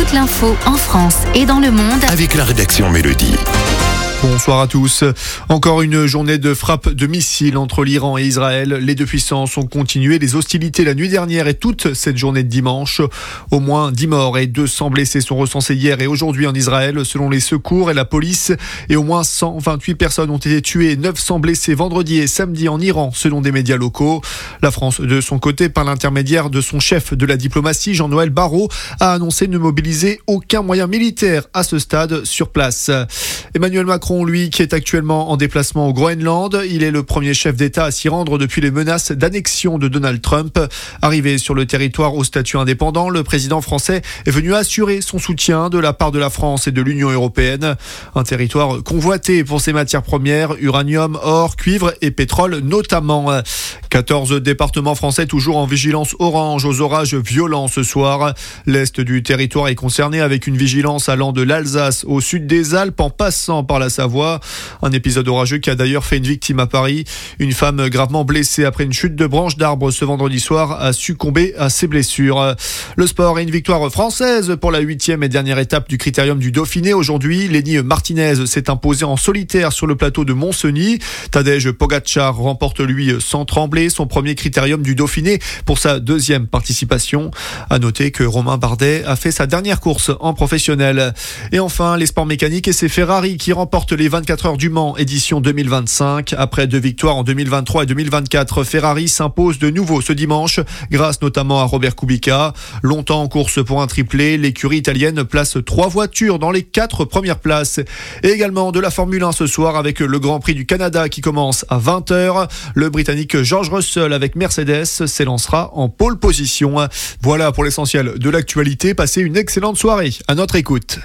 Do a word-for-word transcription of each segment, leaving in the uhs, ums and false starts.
toute l'info en France et dans le monde avec la rédaction Mélodie. Bonsoir à tous. Encore une journée de frappe de missiles entre l'Iran et Israël. Les deux puissances ont continué les hostilités la nuit dernière et toute cette journée de dimanche. Au moins dix morts et deux cents blessés sont recensés hier et aujourd'hui en Israël, selon les secours et la police. Et au moins cent vingt-huit personnes ont été tuées et neuf cents blessés vendredi et samedi en Iran, selon des médias locaux. La France, de son côté, par l'intermédiaire de son chef de la diplomatie, Jean-Noël Barrot, a annoncé ne mobiliser aucun moyen militaire à ce stade sur place. Emmanuel Macron, lui, qui est actuellement en déplacement au Groenland. Il est le premier chef d'État à s'y rendre depuis les menaces d'annexion de Donald Trump. Arrivé sur le territoire au statut indépendant, le président français est venu assurer son soutien de la part de la France et de l'Union européenne. Un territoire convoité pour ses matières premières, uranium, or, cuivre et pétrole notamment. quatorze départements français toujours en vigilance orange aux orages violents ce soir. L'est du territoire est concerné avec une vigilance allant de l'Alsace au sud des Alpes en passant par la Savoie. Un épisode orageux qui a d'ailleurs fait une victime à Paris. Une femme gravement blessée après une chute de branche d'arbre ce vendredi soir a succombé à ses blessures. Le sport et une victoire française pour la huitième et dernière étape du Critérium du Dauphiné. Aujourd'hui, Lenny Martinez s'est imposé en solitaire sur le plateau de Montcenis. Tadej Pogačar remporte lui sans trembler son premier Critérium du Dauphiné pour sa deuxième participation. À noter que Romain Bardet a fait sa dernière course en professionnel. Et enfin, les sports mécaniques et c'est Ferrari qui remporte les vingt-quatre heures du Mans édition deux mille vingt-cinq. Après deux victoires en deux mille vingt-trois et deux mille vingt-quatre, Ferrari s'impose de nouveau ce dimanche grâce notamment à Robert Kubica. Longtemps en course pour un triplé, l'écurie italienne place trois voitures dans les quatre premières places. Et également de la Formule un ce soir avec le Grand Prix du Canada qui commence à vingt heures. Le Britannique George Russell avec Mercedes s'élancera en pole position. Voilà pour l'essentiel de l'actualité. Passez une excellente soirée à notre écoute.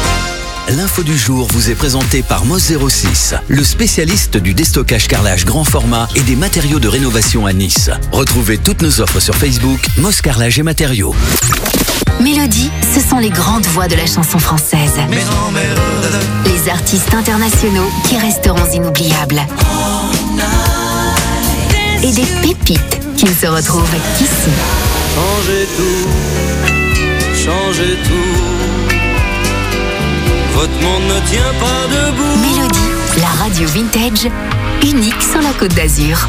L'info du jour vous est présentée par Moss zéro six, le spécialiste du déstockage carrelage grand format et des matériaux de rénovation à Nice. Retrouvez toutes nos offres sur Facebook, Moss Carrelage et Matériaux. Mélodie, ce sont les grandes voix de la chanson française. Les artistes internationaux qui resteront inoubliables. Et des pépites qui ne se retrouvent qu'ici. Changez tout, changez tout. Votre monde ne tient pas debout. Mélodie, la radio vintage, unique sur la Côte d'Azur.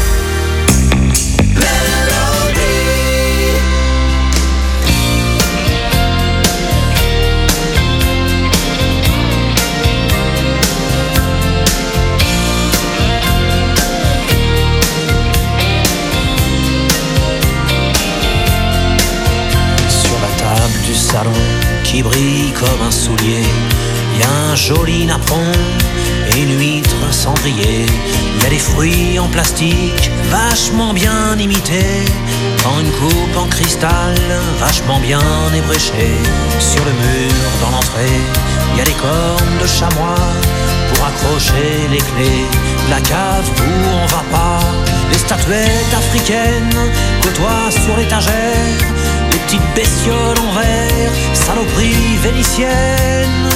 Salon qui brille comme un soulier, y a un joli napperon et une huître cendrier. Y a des fruits en plastique vachement bien imités, dans une coupe en cristal vachement bien ébréchée. Sur le mur dans l'entrée, y a des cornes de chamois pour accrocher les clés de la cave où on va pas. Les statuettes africaines côtoient sur l'étagère les petites bestioles en verre, saloperies vénitiennes.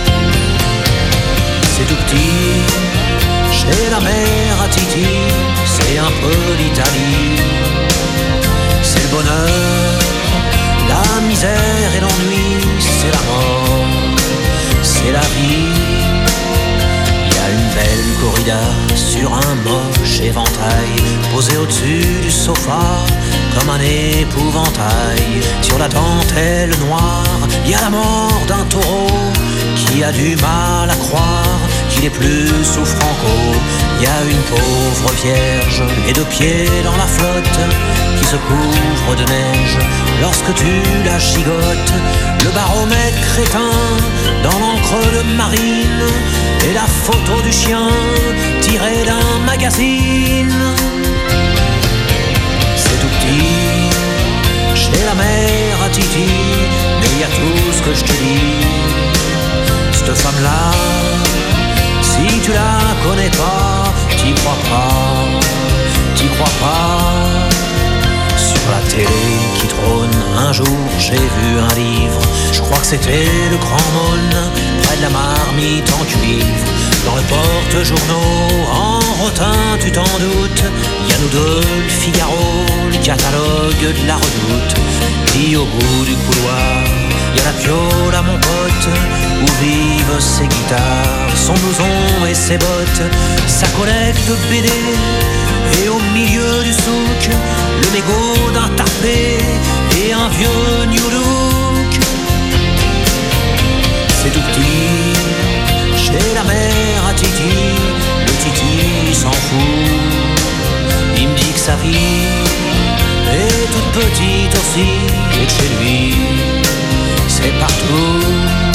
C'est tout petit, chez la mère à Titi, c'est un peu l'Italie. C'est le bonheur, la misère et l'ennui, c'est la mort, c'est la vie. Il y a une belle corrida sur un moche éventail, posé au-dessus du sofa comme un épouvantail. Sur la dentelle noire, il y a la mort d'un taureau qui a du mal à croire qu'il est plus sous Franco. Il y a une pauvre vierge, les deux pieds dans la flotte, qui se couvre de neige lorsque tu la gigotes. Le baromètre éteint dans l'encre de marine et la photo du chien tirée d'un magazine. C'est tout petit, chez la mère à Titi, mais il y a tout ce que je te dis. Cette femme-là, si tu la connais pas, t'y crois pas, t'y crois pas. Sur la télé qui trône, un jour j'ai vu un livre, je crois que c'était le Grand Mône, près de la marmite en cuivre. Dans le porte-journaux, en rotin, tu t'en doutes, y a nous deux, le Figaro, le catalogue de la Redoute. Puis au bout du couloir, y a la Piole à mon pote, où vivent ses guitares, son blouson et ses bottes, sa collecte B D. Et au milieu du souk, le mégot d'un tarpé et un vieux New Look. C'est tout petit, chez la mère à Titi, le Titi s'en fout. Il me dit que sa vie est toute petite aussi, et que chez lui, c'est partout.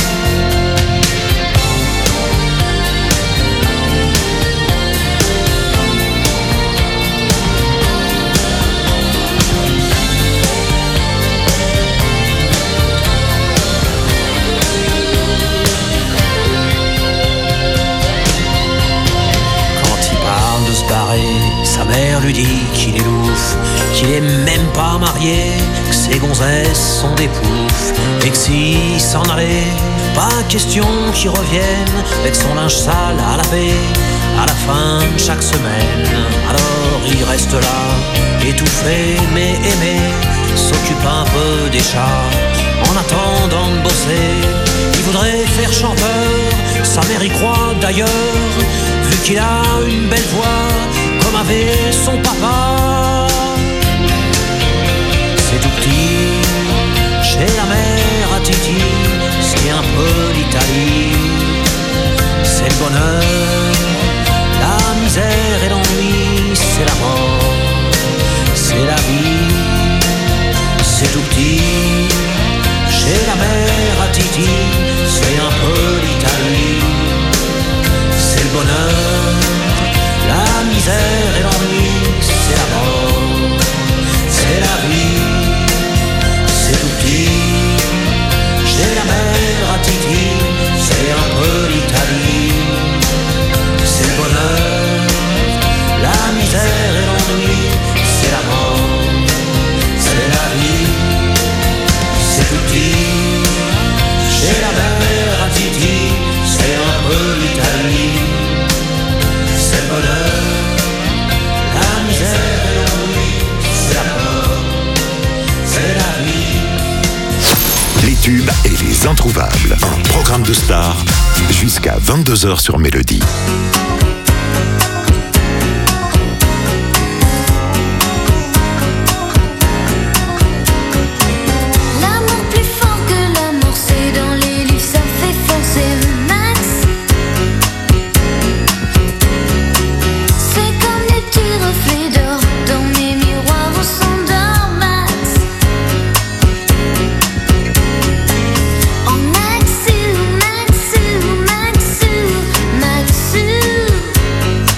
Sa mère lui dit qu'il est louf, qu'il est même pas marié, que ses gonzesses sont des poufs, et que s'il s'en allait, pas question qu'il revienne avec son linge sale à laver à la fin de chaque semaine. Alors il reste là, étouffé mais aimé, s'occupe un peu des chats en attendant de bosser. Il voudrait faire chanteur, sa mère y croit d'ailleurs, vu qu'il a une belle voix comme avait son papa. C'est tout petit, chez la mère à Titi, c'est un peu l'Italie. C'est le bonheur, la misère et l'ennui, c'est la mort, c'est la vie. C'est tout petit, chez la mère à Titi, c'est un peu l'Italie. C'est le bonheur, la misère et l'ennui, c'est la mort, c'est la vie. C'est tout petit, chez la mère à Titi, c'est un peu l'Italie. C'est le bonheur, la misère et l'ennui, c'est la mort, c'est la vie. C'est tout petit, chez la mère à Titi, c'est un peu l'Italie. C'est le bonheur, la misère et l'ennui, c'est la mort, c'est la vie. Les tubes et les introuvables. Un programme de stars jusqu'à vingt-deux heures sur Mélodie. Maxou, Maxou, Maxou, Maxou.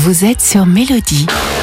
Vous êtes sur Mélodie.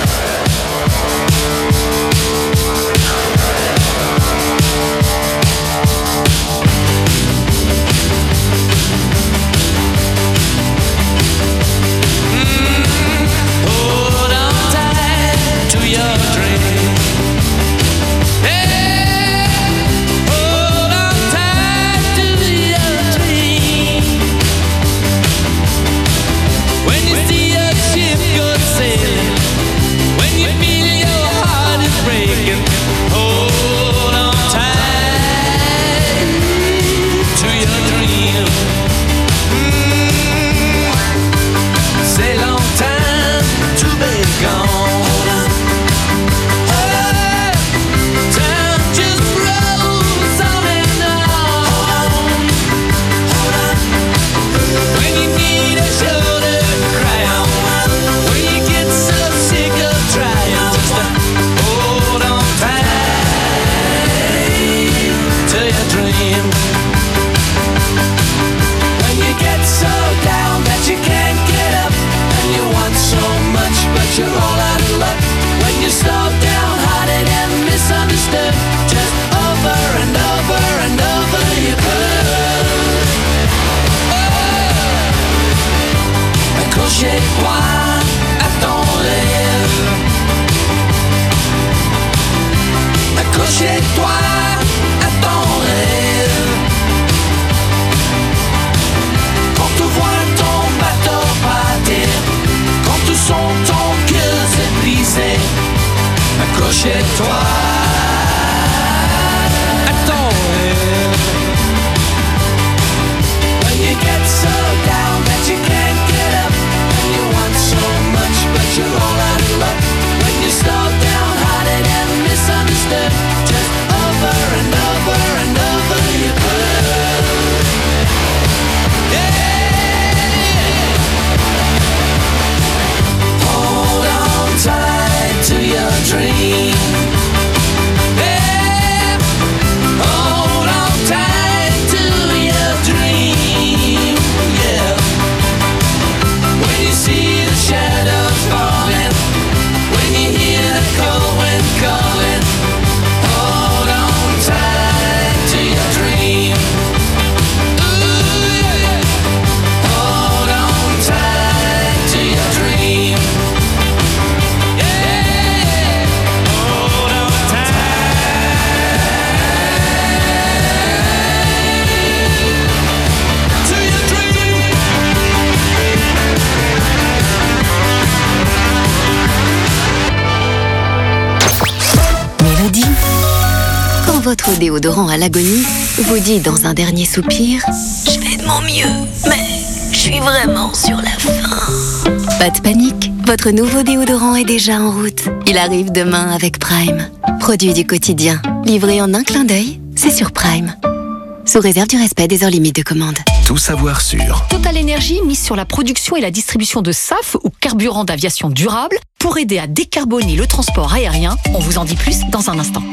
Votre déodorant à l'agonie vous dit dans un dernier soupir « Je fais de mon mieux, mais je suis vraiment sur la fin ». Pas de panique, votre nouveau déodorant est déjà en route. Il arrive demain avec Prime. Produit du quotidien, livré en un clin d'œil, c'est sur Prime. Sous réserve du respect des heures limites de commande. Tout savoir sur Total Energy mise sur la production et la distribution de S A F ou carburant d'aviation durable pour aider à décarboner le transport aérien. On vous en dit plus dans un instant.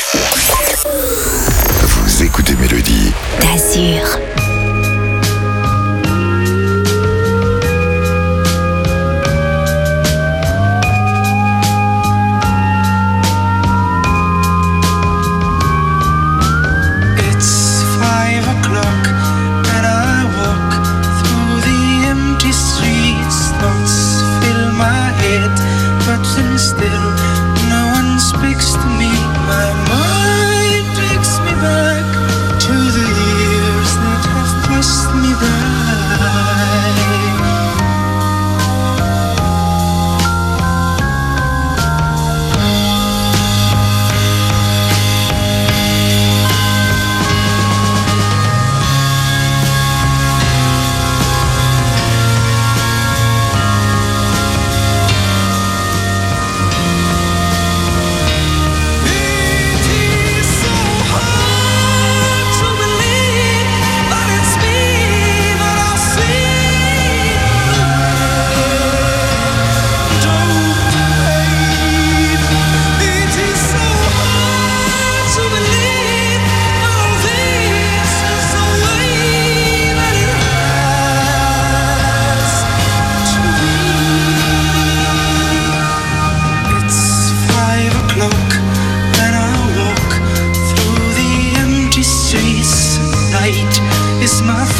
Vous écoutez Mélodie. D'Azur. It's five o'clock and I walk through the empty streets. Thoughts fill my head, but still no one speaks to me. My mind takes me back to the year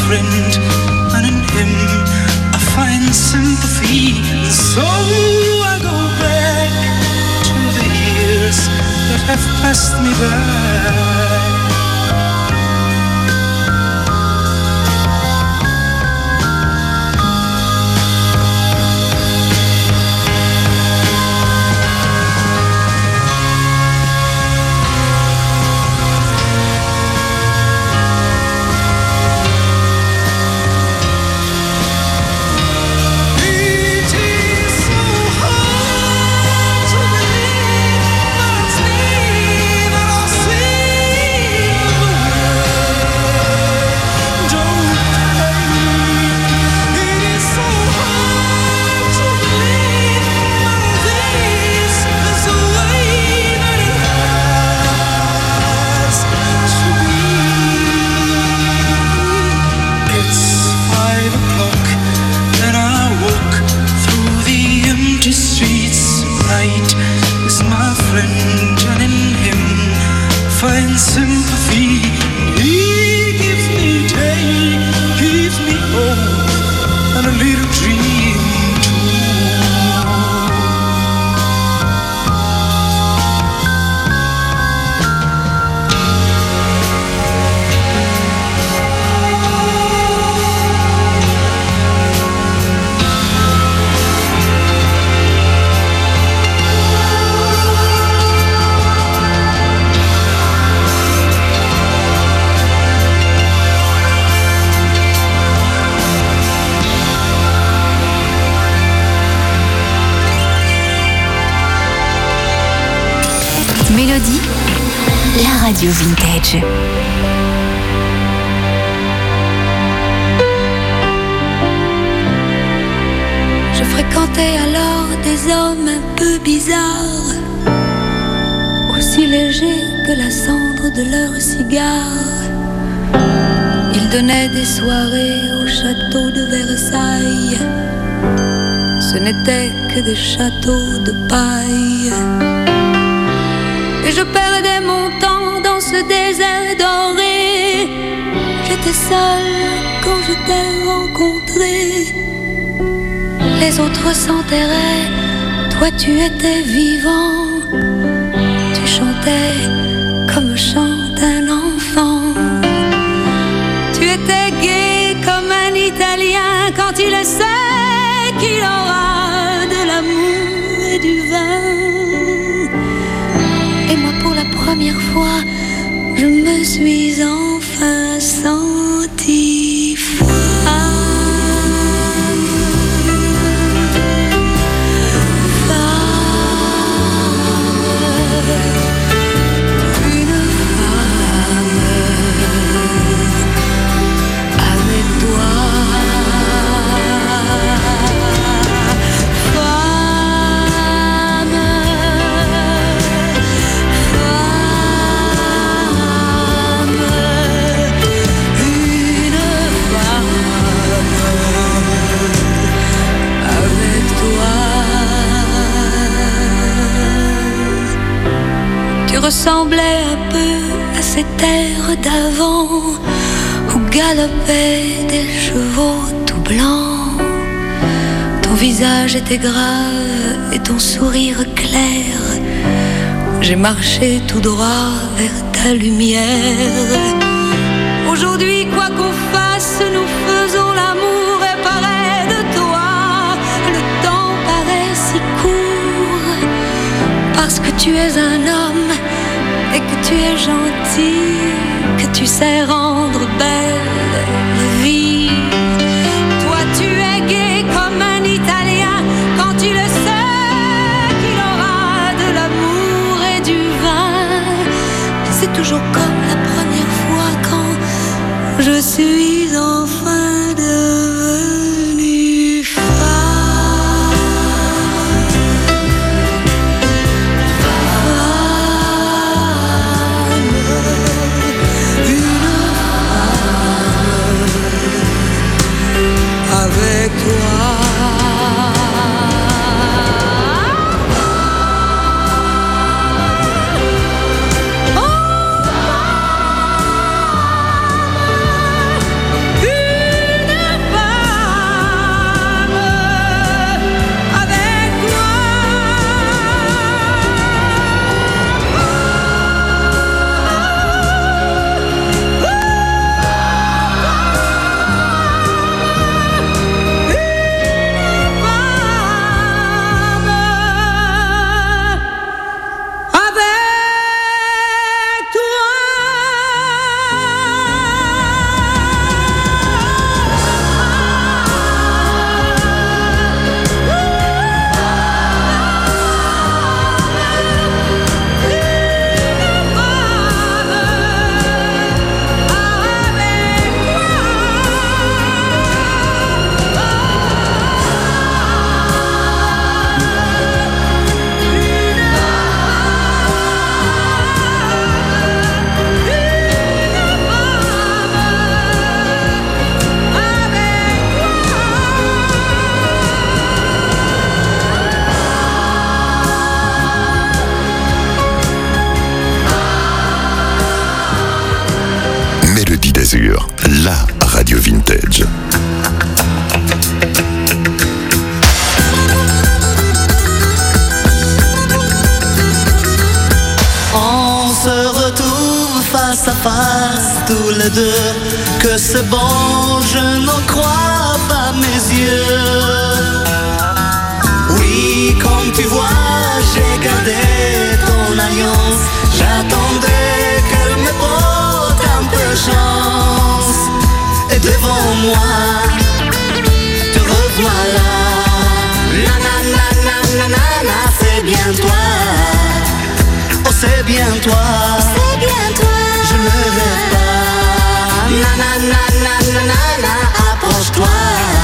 friend, and in him I find sympathy. And so I go back to the years that have passed me by. Mélodie, la radio vintage. Je fréquentais alors des hommes un peu bizarres, aussi légers que la cendre de leur cigare. Ils donnaient des soirées au château de Versailles. Ce n'étaient que des châteaux de paille. Et je perdais mon temps dans ce désert doré. J'étais seule quand je t'ai rencontré. Les autres s'enterraient, toi tu étais vivant. Tu chantais comme chante un enfant. Tu étais gai comme un Italien quand il sait qu'il aura de l'amour et du vin. Et moi pour la première fois, je me suis enfin sentie femme. Ressemblait un peu à ces terres d'avant où galopaient des chevaux tout blancs. Ton visage était grave et ton sourire clair. J'ai marché tout droit vers ta lumière. Aujourd'hui, quoi qu'on fasse, nous faisons l'amour et pareil de toi. Le temps paraît si court parce que tu es un homme et que tu es gentil, que tu sais rendre belle la vie. Toi tu es gai comme un Italien quand tu le sais qu'il aura de l'amour et du vin. C'est toujours comme la première fois quand je suis enfin devenue femme. Avec toi. Oh, sûr, la radio vintage. On se retrouve face à face tous les deux. Que c'est bon, je n'en crois pas mes yeux. Oui, comme tu vois, j'ai gardé ton alliance. J'attendais qu'elle me porte un peu chance. Et devant moi, te revoilà. Na na na na na na na, c'est bien toi. Oh c'est bien toi. C'est bien toi. Je ne rêve pas. Na na na na na na na, approche-toi.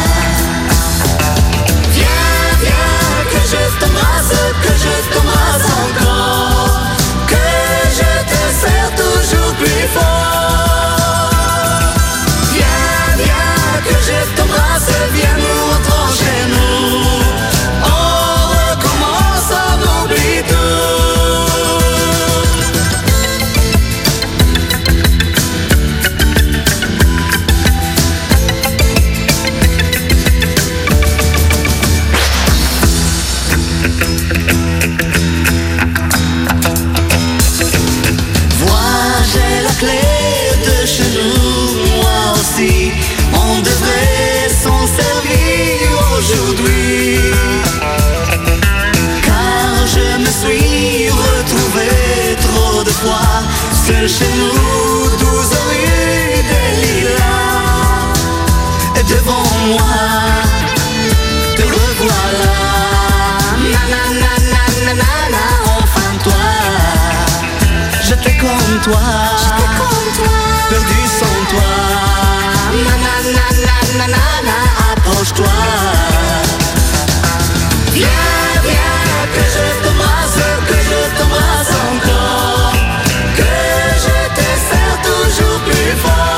Viens, viens, que je t'embrasse, que je t'embrasse encore. Que je te serre toujours plus fort. Viens, viens, que je t'embrasse, viens nous rentrons chez nous. On recommence, on oublie tout. On devrait s'en servir aujourd'hui. Car je me suis retrouvé trop de fois seul chez nous, douze rue des Lilas. Et devant moi, te revoilà. Na na na na na na na, enfin toi. J'étais comme toi, j'étais comme toi, perdu sans toi. Na na na na na na na, approche-toi. Viens, viens, que je t'embrasse, que je t'embrasse encore. Que je te serre toujours plus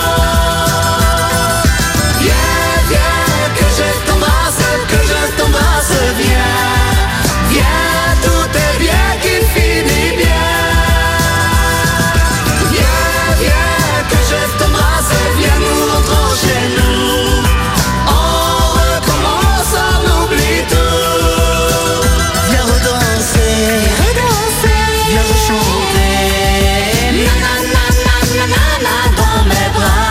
fort. Viens, viens, que je t'embrasse, que je t'embrasse, viens. Viens, tout est bien qui finit bien. Viens, viens, que je t'embrasse, viens nous rentrons chez nous. On recommence, on oublie tout. Viens redanser, viens rechanter. Na na na na na na na, dans mes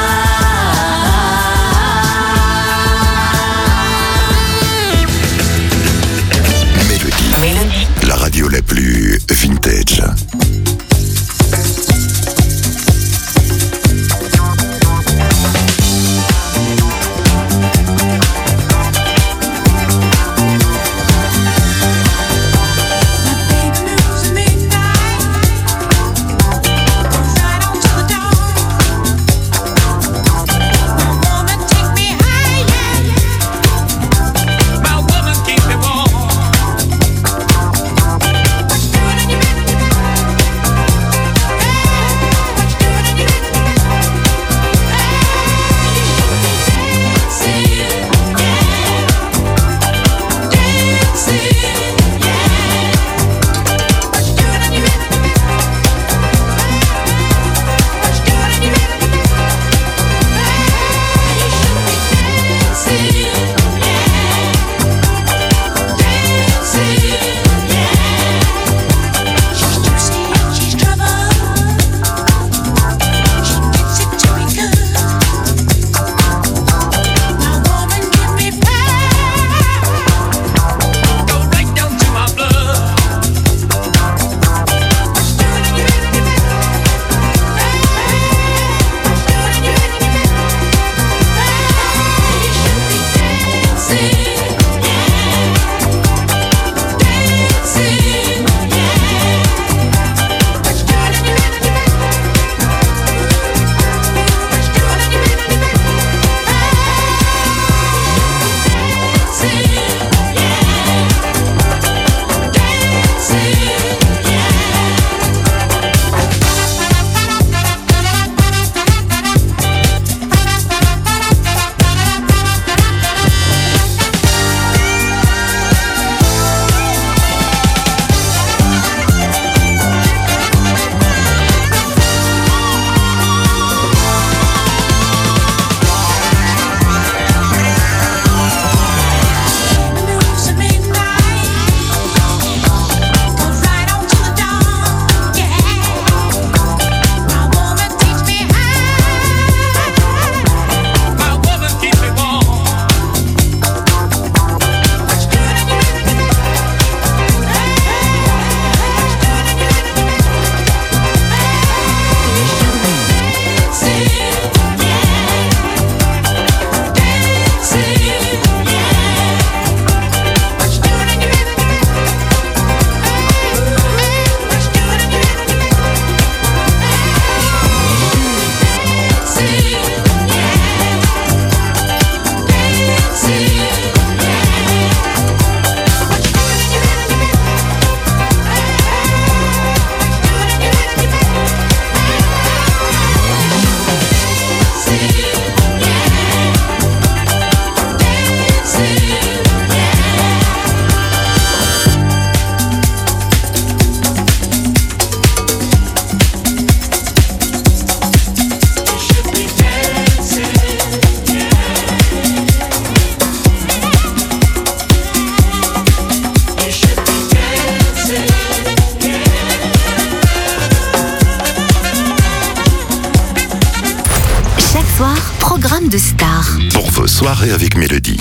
bras. Mélodie, Mélodie, la radio la plus vintage. My woman keep me warm. de stars. Pour vos soirées avec Mélodie.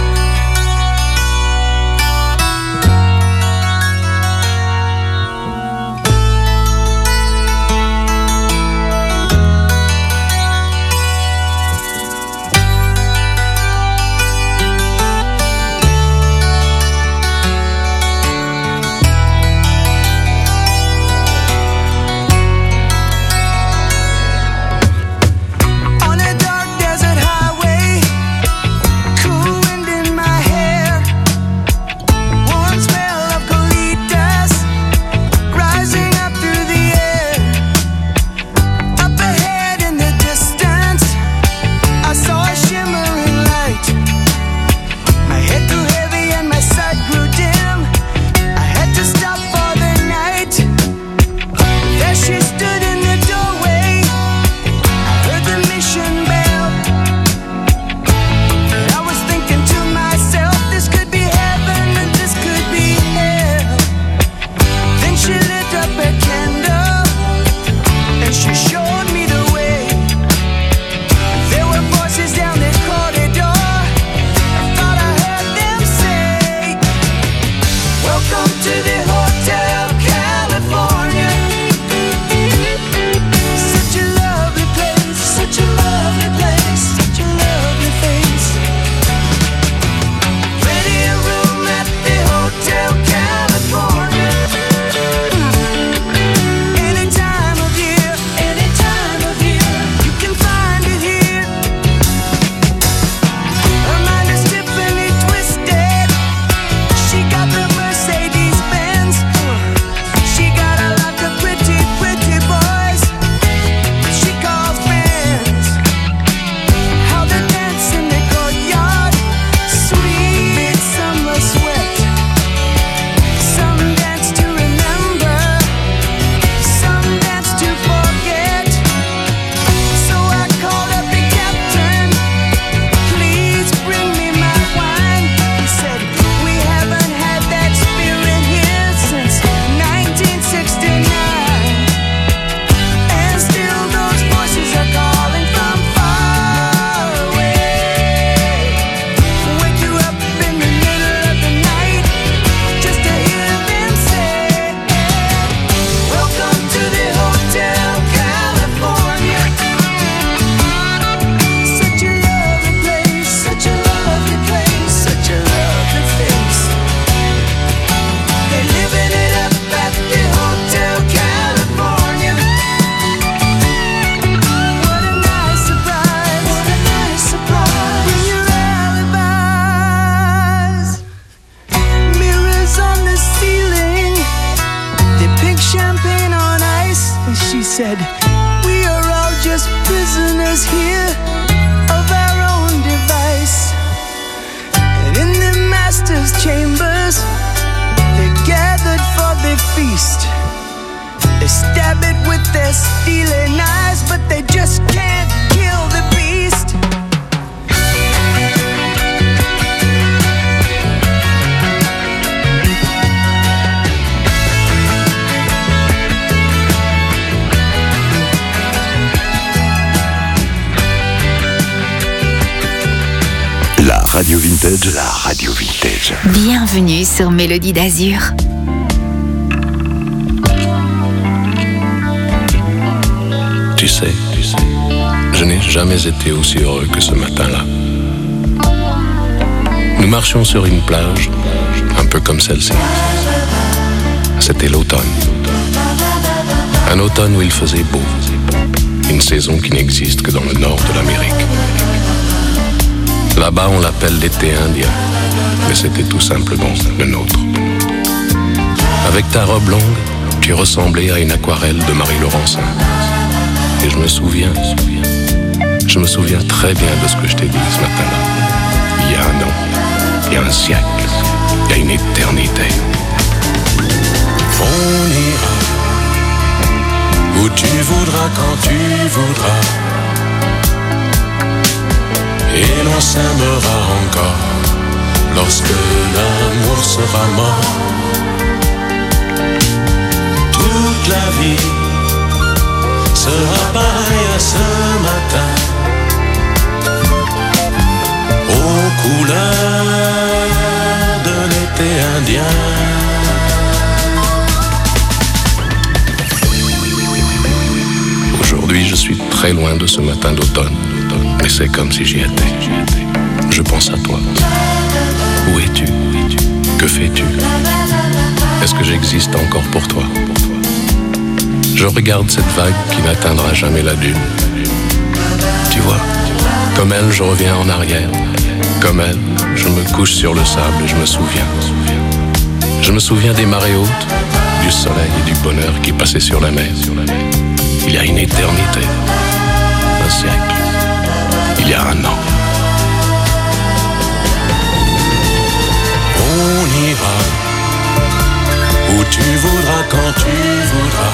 said, we are all just prisoners here of our own device. And in the master's chambers, they gathered for the feast. They stab it with their steely knives, but they just can't kill the beast. La radio vintage, la radio vintage. Bienvenue sur Mélodie d'Azur. Tu sais, tu sais, je n'ai jamais été aussi heureux que ce matin-là. Nous marchions sur une plage, un peu comme celle-ci. C'était l'automne. Un automne où il faisait beau. Une saison qui n'existe que dans le nord de l'Amérique. Là-bas, on l'appelle l'été indien, mais c'était tout simplement le nôtre. Avec ta robe longue, tu ressemblais à une aquarelle de Marie Laurencin. Et je me souviens, je me souviens très bien de ce que je t'ai dit ce matin-là. Il y a un an, il y a un siècle, il y a une éternité. On ira où tu voudras, quand tu voudras. Et l'on s'aimera encore lorsque l'amour sera mort. Toute la vie sera pareille à ce matin. couleurs de l'été indien. Aujourd'hui, je suis très loin de ce matin d'automne, mais c'est comme si j'y étais. Je pense à toi. Où es-tu? Que fais-tu? Est-ce que j'existe encore pour toi? Je regarde cette vague qui n'atteindra jamais la dune. Tu vois, comme elle, je reviens en arrière. Comme elle, je me couche sur le sable et je me souviens. Je me souviens des marées hautes, du soleil et du bonheur qui passaient sur la mer. Il y a une éternité, un siècle, il y a un an. On ira où tu voudras, quand tu voudras,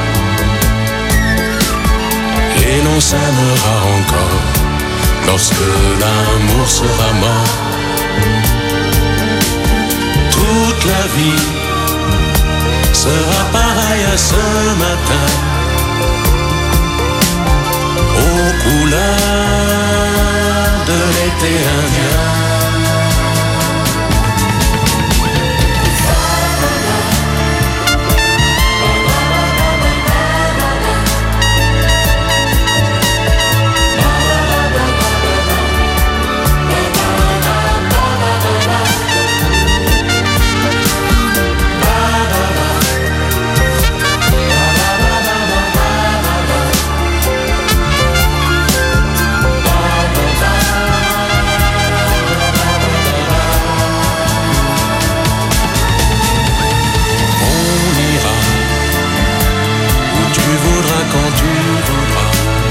et l'on s'aimera encore lorsque l'amour sera mort. Toute la vie sera pareille à ce matin, aux couleurs de l'été indien. Quand tu voudras,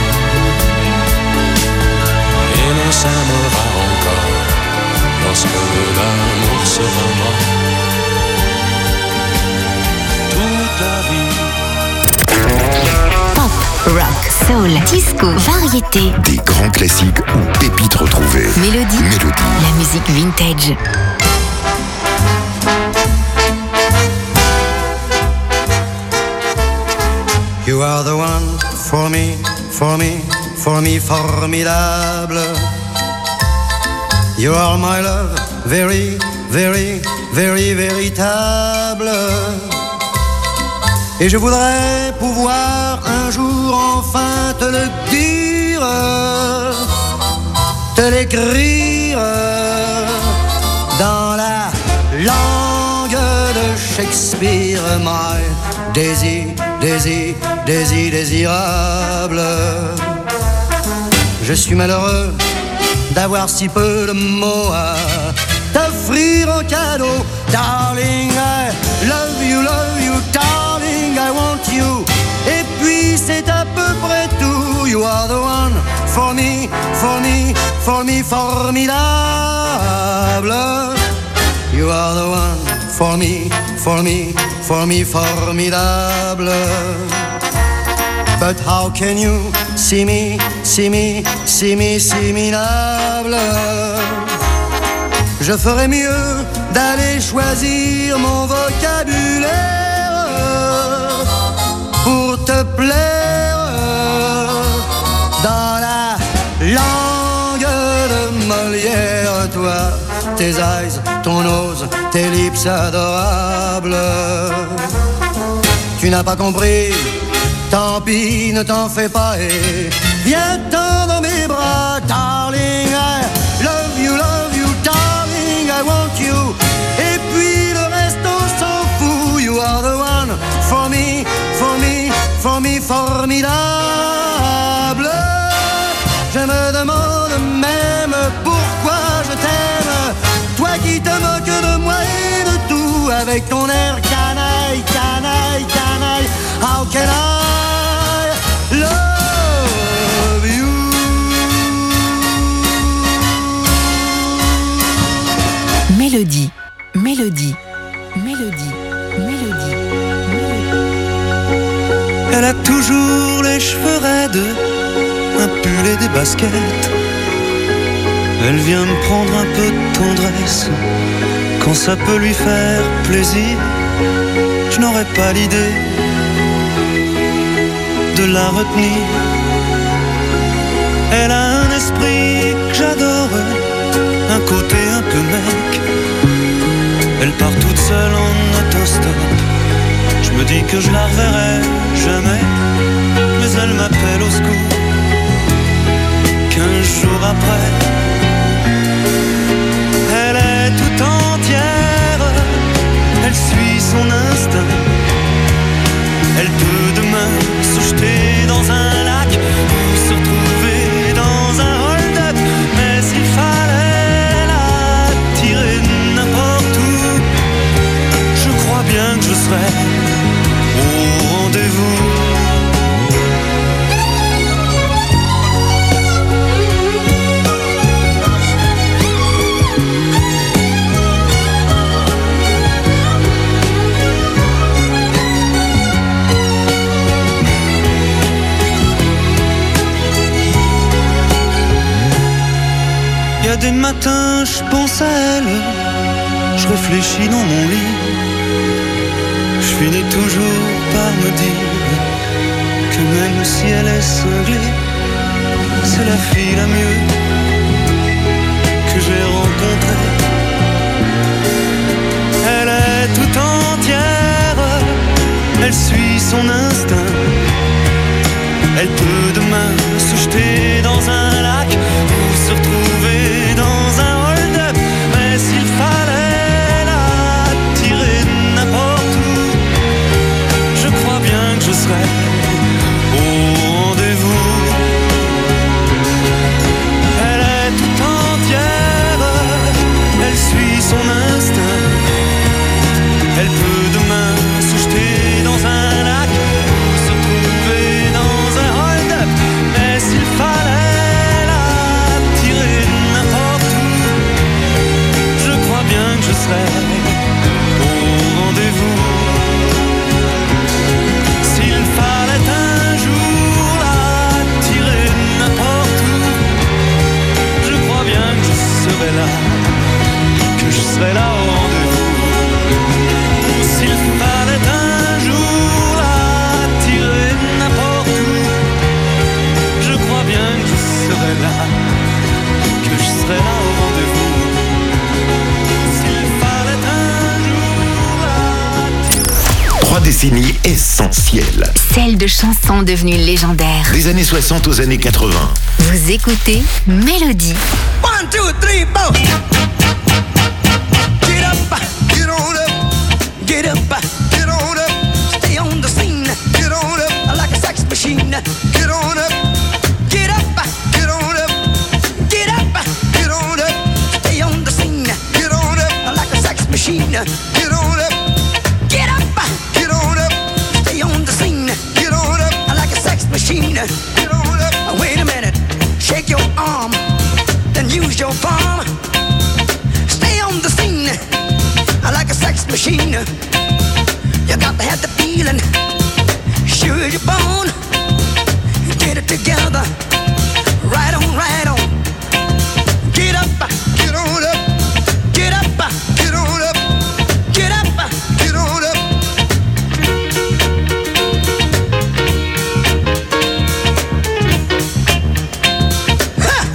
et l'on s'aimera encore lorsque l'amour sera mort. Toute la vie. Pop, rock, soul, disco, variété. Des grands classiques ou pépites retrouvées. Mélodie. Mélodie. La musique vintage. You are the one for me, for me, for me, formidable. You are my love, very, very, very, véritable. Et je voudrais pouvoir un jour enfin te le dire, te l'écrire dans la langue de Shakespeare. My Daisy, Daisy, Daisy, désirable. Je suis malheureux d'avoir si peu de mots à t'offrir en cadeau. Darling, I love you, love you, darling, I want you. Et puis c'est à peu près tout. You are the one for me, for me, for me, formidable. You are the one for me, for me, for me, formidable. But how can you see me, see me, see me, similable? Je ferais mieux d'aller choisir mon vocabulaire pour te plaire dans la langue de Molière. Toi, tes eyes, ton nose, tes lips adorables. Tu n'as pas compris, tant pis, ne t'en fais pas et viens-t'en dans mes bras. Darling, I love you, love you, darling, I want you. Et puis le reste on s'en fout. You are the one for me, for me, for me, formidable. Je me demande même pourquoi je t'aime, toi qui te moques de moi et de tout, avec ton air canaille, canaille, canaille. How can I love you? Mélodie, mélodie, mélodie, mélodie, mélodie. Elle a toujours les cheveux raides, un pull et des baskets. Elle vient me prendre un peu de tendresse quand ça peut lui faire plaisir. Je n'aurais pas l'idée de la retenir. Elle a un esprit que j'adore, un côté un peu mec. Elle part toute seule en autostop. Je me dis que je la reverrai jamais, mais elle m'appelle au secours. Quinze jours après, elle est tout entière. Elle suit son instinct. Elle peut demain se jeter dans un lac ou se retrouver dans un hold-up. Mais s'il fallait la tirer n'importe où, je crois bien que je serais au rendez-vous. Il y a des matins, je pense à elle, je réfléchis dans mon lit. Je finis toujours par me dire que même si elle est cinglée, c'est la fille la mieux que j'ai rencontrée. Elle est tout entière, elle suit son instinct. Elle peut demain se jeter dans un lac ou se retrouver dans un hold-up. Mais s'il fallait la tirer n'importe où, je crois bien que je serais au rendez-vous. Elle est tout entière, elle suit son instinct. Elle peut demain se jeter dans un lac ou se retrouver dans un hold-up. Mais s'il fallait la tirer n'importe où, je crois bien que je serais au rendez-vous. S'il fallait un jour la tirer n'importe où, je crois bien que je serais là, que je serais là au rendez-vous. S'il fallait un jour la tirer n'importe où, je crois bien que je serais là, que je serais là au rendez-vous. S'il fallait un jour la... Trois décennies essentielles. Celle de chansons devenues légendaires. Des années soixante aux années quatre-vingts. Vous écoutez Mélodie. One, two, three, four. Get up, get on up, get up, get on up. Stay on the scene, get on up like a sex machine. Get on up, get up, get on up, get up, get on up. Stay on the scene, get on up like a sex machine. Get on up, get up, get on up. Stay on the scene, get on up like a sex machine. Get on up. Wait a minute, shake your arm, then use your palm. Stay on the scene like a sex machine. You got to have the feeling, sure you're born. Get it together, right on, right on. Get up, get on up, get up, get on up, get up, get on up. Ha!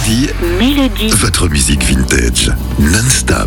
Mélodie. Mélodie. Votre musique vintage, non-stop.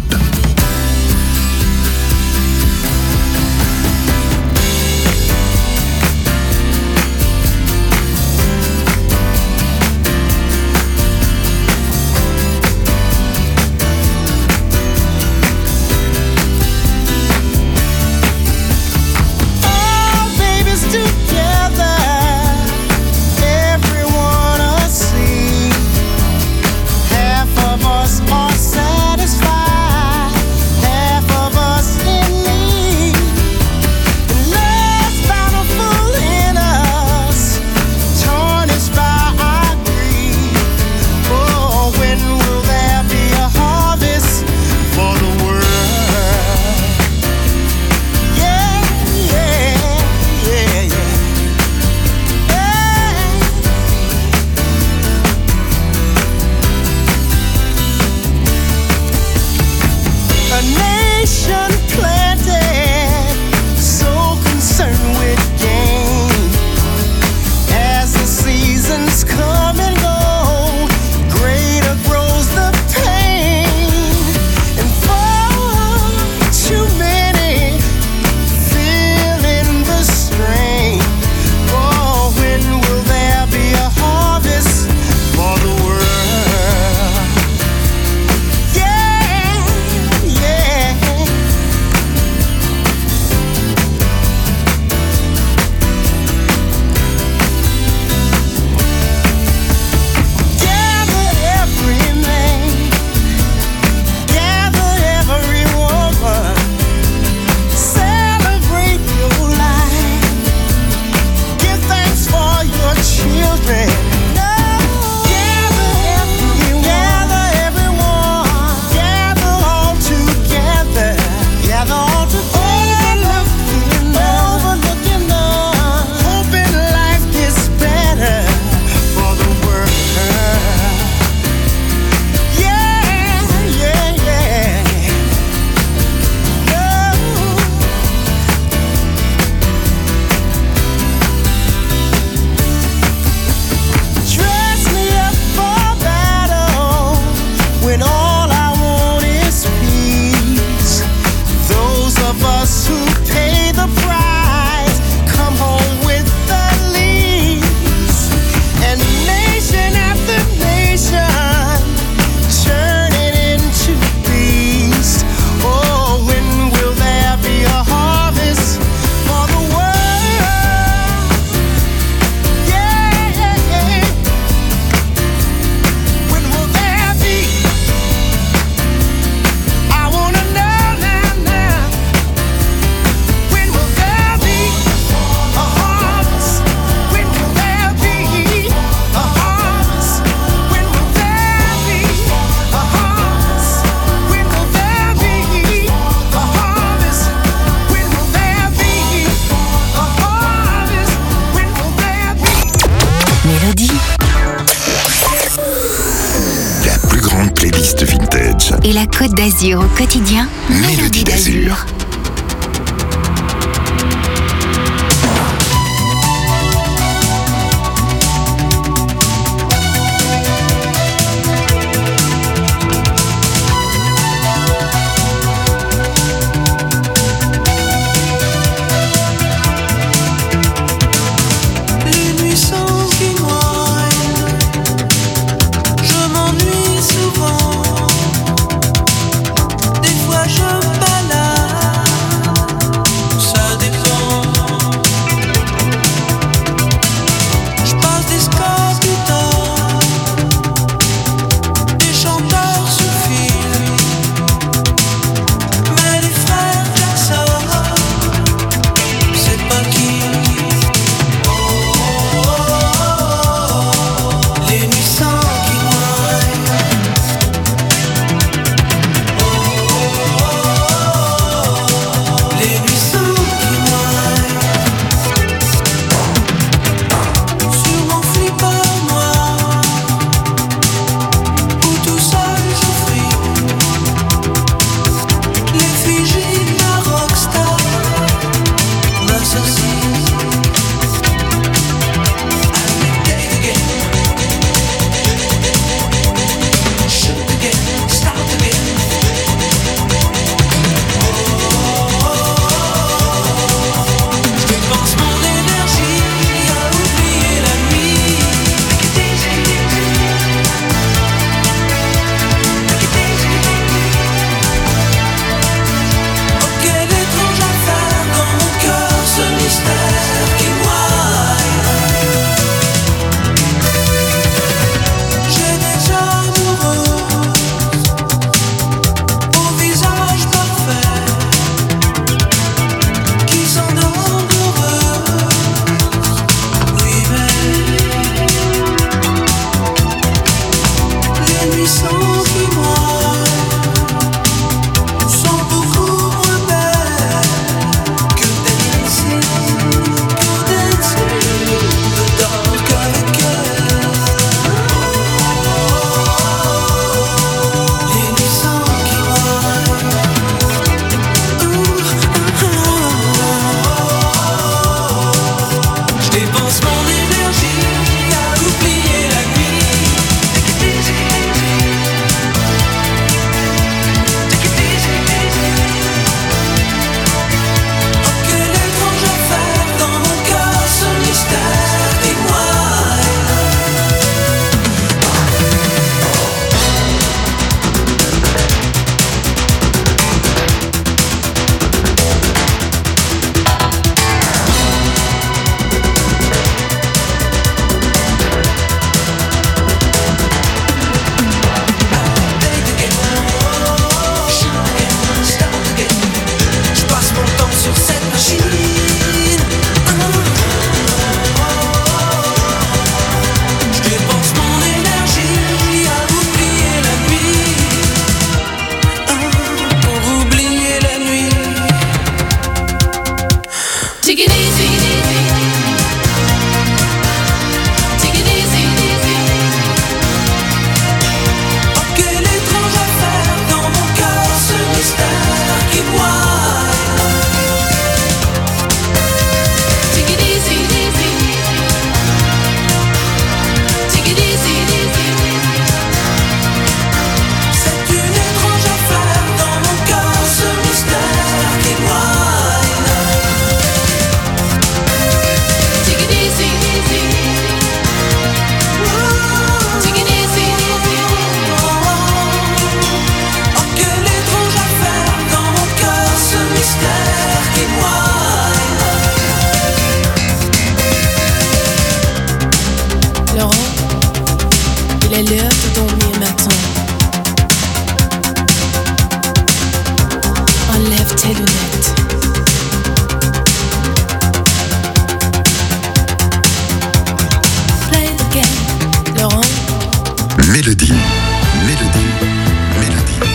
Et la Côte d'Azur au quotidien, Mélodie d'Azur. Je balade Il est l'heure de dormir maintenant. Enlève tes lunettes. Play the game, Laurent. Mélodie, Mélodie, Mélodie.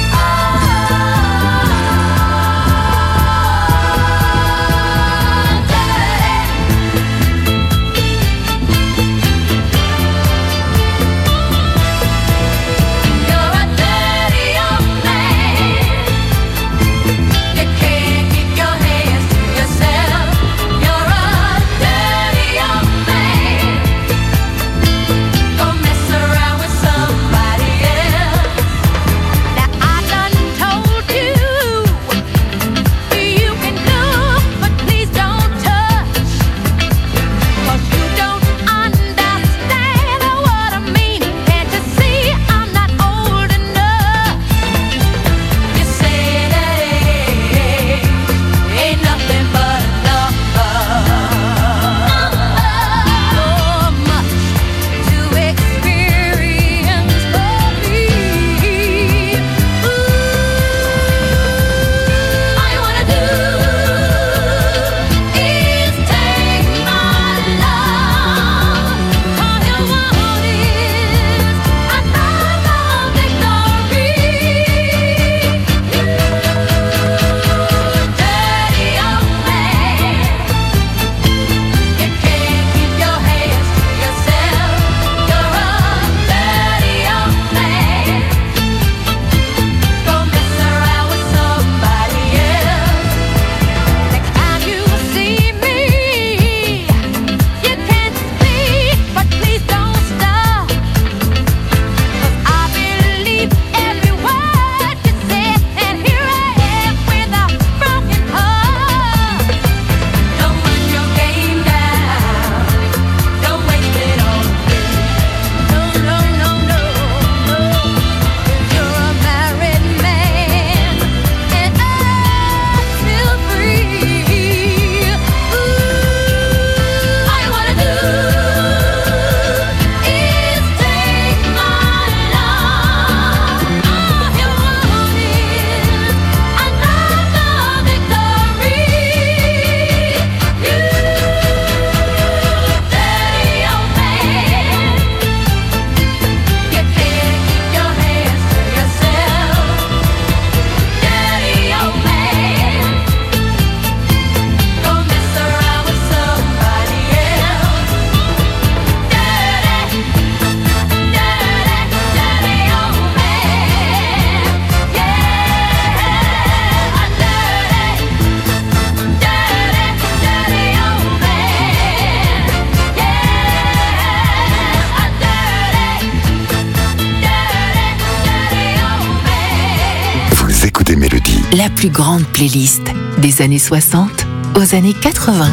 La plus grande playlist des années soixante aux années quatre-vingts.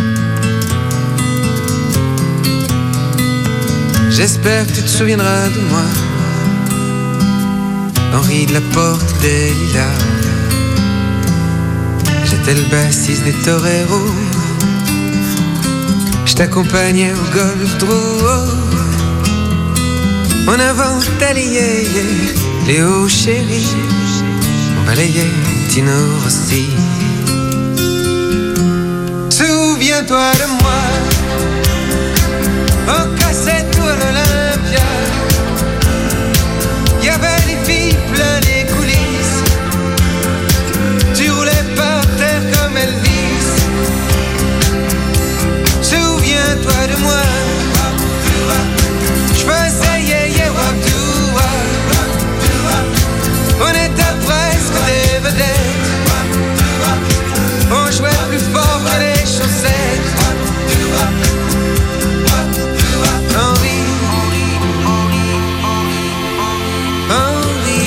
J'espère que tu te souviendras de moi, Henri de la Porte des Lilas. J'étais le bassiste des Toreros, je t'accompagnais au golf Drouot. On inventait les yéyés, Léo chéri, on balayait Tino Rossi. Souviens-toi de moi, on cassait tout à l'Olympia. Y'avait des filles plein les coulisses, tu roulais par terre comme Elvis. Souviens-toi de moi, je faisais yeah yeah wap doo wap. On était presque des vedettes, on jouait plus fort que les chaussettes. Henri, Henri,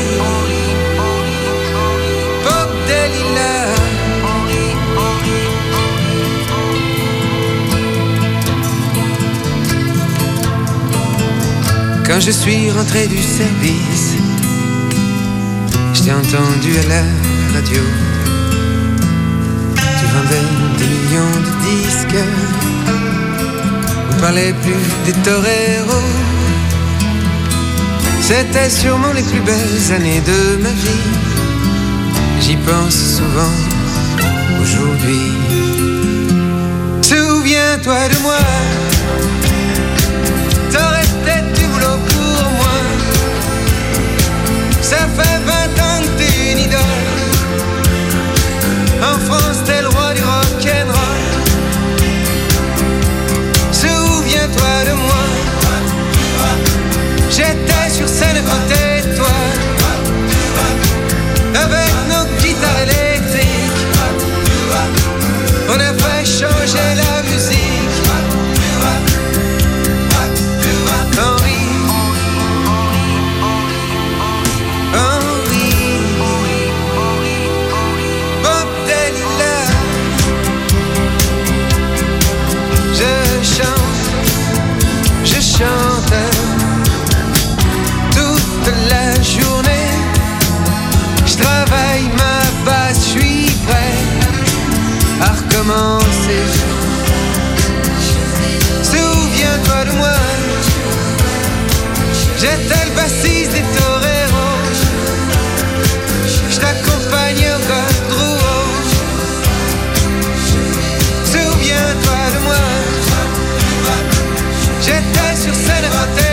Porte des Lilas. Quand je suis rentré du service, je t'ai entendu à la radio. Tu vendais des millions de disques, on parlait plus des toreros. C'était sûrement les plus belles années de ma vie. J'y pense souvent aujourd'hui. Souviens-toi de moi. T'aurais peut-être du boulot pour moi. Ça fait vingt ans que t'es une idole. En France t'es le roi du rock'n'roll. Souviens-toi de moi. J'étais sur scène à côté de toi, avec nos guitares électriques. On a fait changer la musique. Henri, Henri, Bob Delila. Je chante, je chante toute la journée. Je travaille ma basse, je suis prêt à recommencer. Souviens-toi de moi. J'étais le bassiste des toreros. Je t'accompagnais au Gold Rouge. Souviens-toi de moi. J'étais sur scène à côté